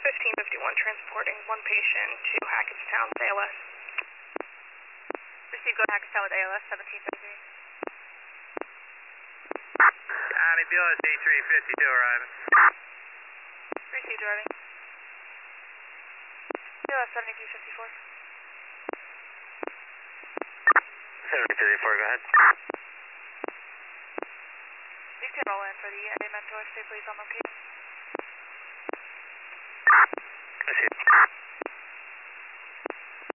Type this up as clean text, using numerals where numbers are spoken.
1551 transporting one patient to Hackettstown with ALS. Received, go to Hackettstown with ALS, 1733. BLS 8352 arriving. Received, arriving. BLS 7354. 7354, go ahead. Please can roll in for the A mentor, stay please on location. Received.